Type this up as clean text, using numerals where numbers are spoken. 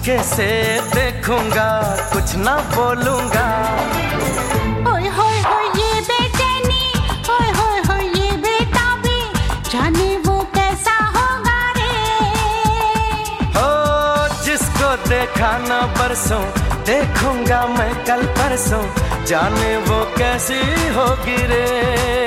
चुपके से देखूंगा, कुछ ना बोलूंगा। ओए होए होए ये बेचैनी, ओए होए होए ये बेताबी, जाने वो कैसा होगा रे। हो जिसको देखा ना बरसों, देखूंगा मैं कल परसों, जाने वो कैसी होगी रे।